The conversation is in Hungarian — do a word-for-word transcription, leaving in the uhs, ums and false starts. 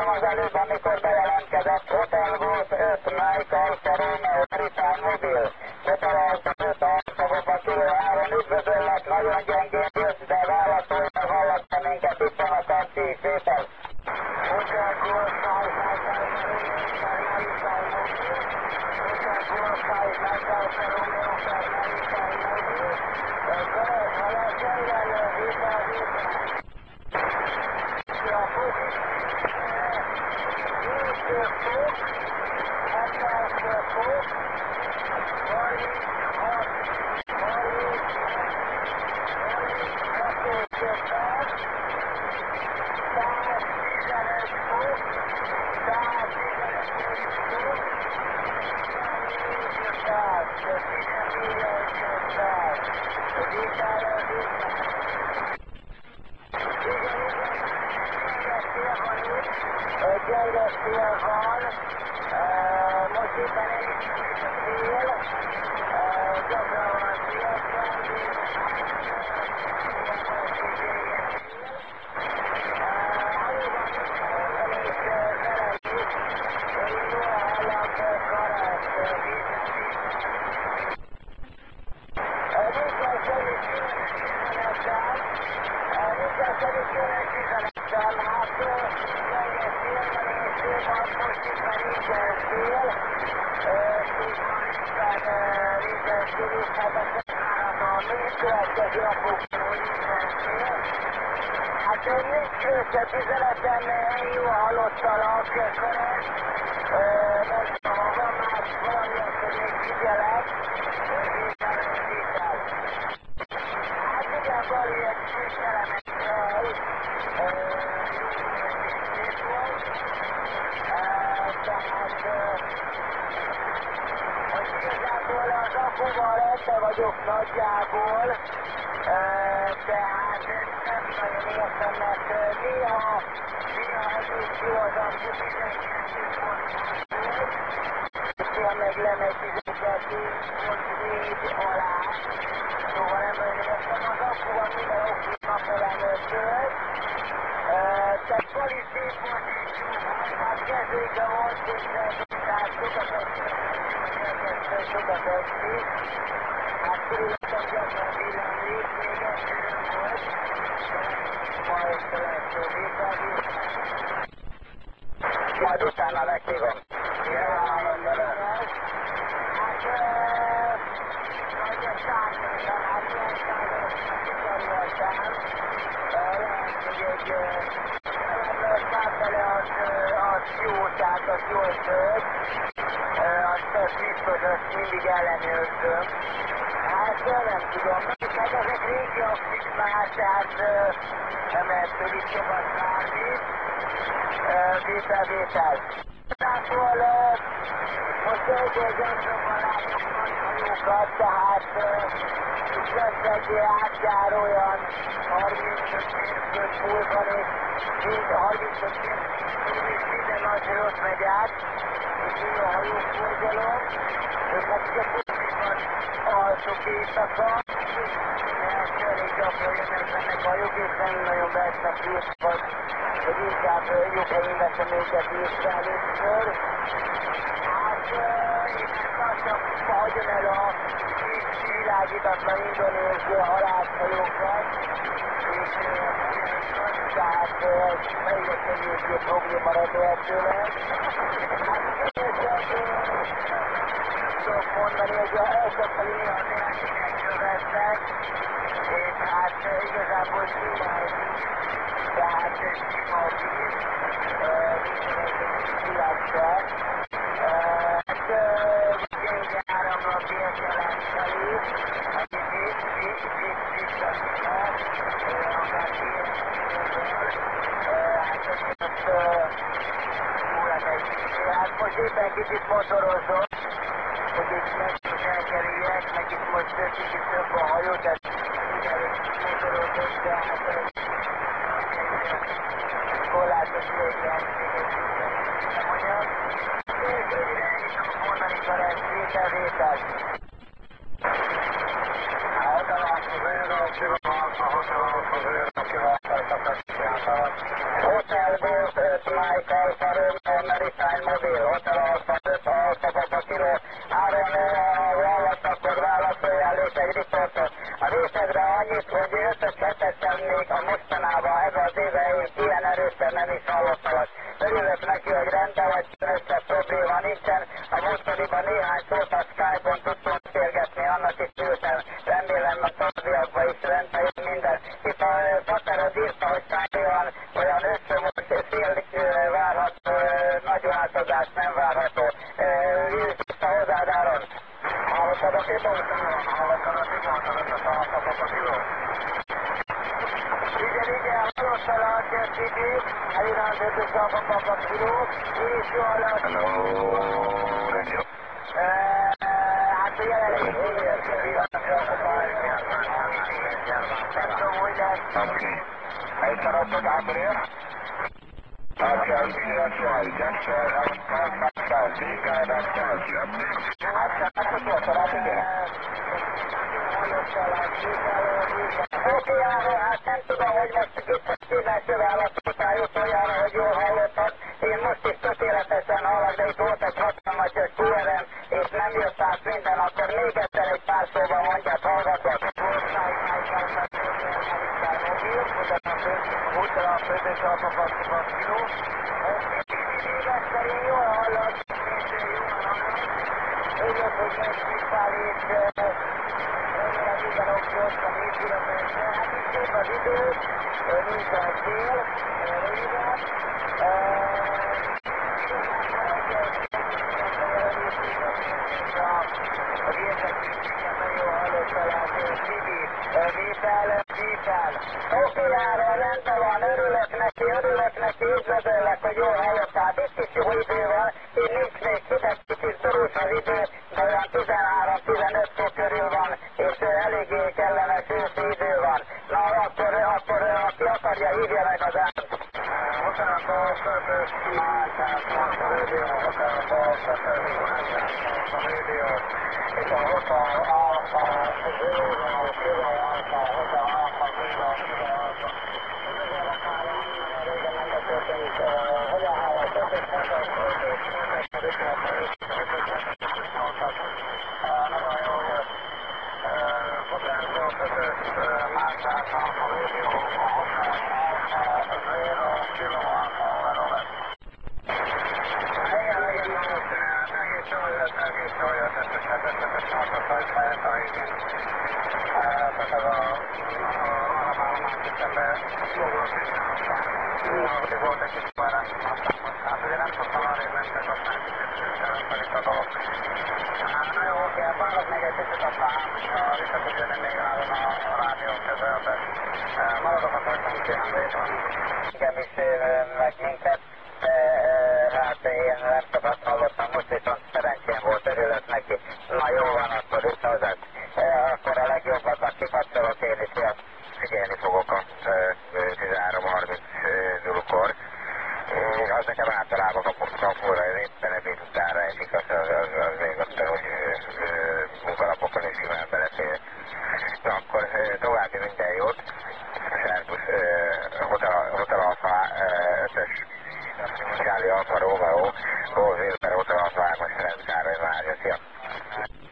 az előbb, amikor bejelentkezett Hotel Golf öt Michael Serena Verify mobil. Kötelezhetőt a Szavopa Kilo három üdvözöllek, nagyon gyengén jössz, de válaszolj, ha hallasz minket, itt van a taxi, szépen. Hotel Golf five Michael Serena Verify mobil. Hotel Golf five Michael Serena Verify mobil. Követ, hallasz, igen, vétel, vétel. Gyenge szél van, most éppen elindult a szél, gyakran van szélben, hát nincs őket üzenetem, jó hallottalak, Ferenc, nem tudom, ha van más valamilyen, hogy még figyelek, vétel, vétel. Hát igen, Bali egy kis elemet hely, szép volt, tehát most igazából az akuval rendben vagyok nagyjából, tehát nem nagyon értem, mert néha, néha egész jó az akku tizenkettő pont volt, néha meg lemegy tizenkettő pont négy alá, szóval nem nagyon értem az akuval, minden oké napelem tölt, tehát Bali szép volt, hát kezdőkben volt szépen, tehát sokat eszik, sokat eszik, hát körülöttem gyakran villámlik, még eső nem volt, majd lesz vétel, vétel. Majd utána meghívom. Jelen, jelen. Hát, nagy a százmilyen, hát ilyen százmilyen sikerültem, lehet, hogy egy számbele az, az jó, tehát az jól tölt, azt az biztos, azt mindig ellenőrzöm. Hát nem tudom, meg ezek régi akik már, tehát nem lehet tőlük sokat várni. Vétel, vétel. Igazából most egy-egy gyakran látok nagy hajókat, tehát itt lesz egy átjár olyan harmincöt mérföld múlvan, és harmincöt mérföld és minden nagy hajót megy át, és így a hajóforgalom, és hát ugye Pusztiban alsók éjszaka, mert elég gyakran jönnek ennek hajók, és nem nagyon vesznek éjszaka, hogy inkább jobb helyén veszem őket észre először. Hát éppen lassan hagyjon el a világítatlan indonézia halászhajókat, és tehát ez egyre kevésbé probléma remélhetőleg. Hát tudok mondani, hogy ezekkel néha nehézségek követnek, és hát igazából sima egy víz, tehát sima a víz, vízben világság. Hát gyenge áramlat értelem felé, ami vissza-vissza, akár készítőről, hát ez túl emegy. Hát most éppen kicsit motorozom, hogy itt meg is elkerüljek, meg itt most kicsit több a hajó, tehát ugyanúgy motorozok, de hát korlátos lehetőséget nem anyag. És röviden ennyit tudok mondani, Ferenc, vétel, vétel. Hotel Golf öt Michael részedre annyit, hogy ötös hetesen még a mostanában ebben az évben ilyen erősen nem is hallottalak. Örülök neki, hogy rendben vagy, összes probléma nincsen. A múltkoriban néhány szót a Skype-on tudtunk beszélgetni, annak is ültem. Remélem a továbbiakban is rendben jön minden. Itt a Paterod írta, hogy szállóan olyan összömúlt fél várható, nagy változás nem várható. Jöjjük vissza hozzád, Áron. Hallottad a Tibort? Hallottad a Tibort, az a papapapapilót? Igen, igen, hallottad a Tibi, elirányzott a papapapapilót, és jó hallott. Hello, radio. Hát a jelenleg is így nem tudom, hogy lesz. Okay. Melyik karottod átérés? Okay, I'll see you that's right. Just uh, I was called back south. See you guys back south. Yep. Hát csak utolsó rá, igen. Oké, Áron, hát nem tudom, hogy most itt a szívelső választottál utoljára, hogy jól hallottad. Én most is tökéletesen hallak, de itt volt egy hatalmas kú er em, és nem jött át minden, akkor még egyszer egy pár szóban mondját, hallgatlak. Útra a főzőcsapapapapapiló. Éves szerint jól hallak, szintén jól hallak. Örülök, hogy megszívtál, és remélem minden okosban épül a persze. Hát itt szép az idő, nincsen szél, röviden. Az érdeklődésben nagyon hallottalak, Tibi, vétel, vétel. Oké, Áron, rendben van, örülök neki, örülök neki, üdvözöllek, hogy jól hallottál. Itt is jó idő van, én nincs még hideg, kicsit borús az idő, de olyan tizenhárom-tizenöt fok körül van, és eléggé kellemes őszi idő van. Na, akkor, akkor aki akarja, hívja meg az át. Hotel Falls, Surface, Márkás, Monza Radio, Hotel Falls, Surface, Márkás, Monza Radio. Itt a Hotel Alpha, Zero, Kilo Alpha, Hotel Alpha, Zero, Kilo Alpha. Üdvözöllek már, nagyon régen nem beszéltünk, hogyan hallott, ötös hetes, ötös hetes, ötös hetes, ötös hetes, nagyon jó jött. Hotel Falls, Surface, Márkás, Alpha Radio, Hotel Alpha, Zero, Kilo Alpha, Overall. Igen, igen, egész jól jött, egész jól jött, ötös hetes, ötös nyolcas, hajta, igen. Tehát ez a államállomás ütembe jogos minden aztán. Ahogy volt egy kis párás, aztán most hát ugye nem tudtam arrébb mentek, aztán kicsit előfelik a dolog. Na jó, oké, várok még egy kicsit, aztán hogyha vissza tud jönni még Áron a rádió közelbe. Maradok a történetében. Igen, is meg minket. Hát én nem sokat hallottam, most viszont szerencsém volt, örülök neki. Na jó van, akkor visszahozás.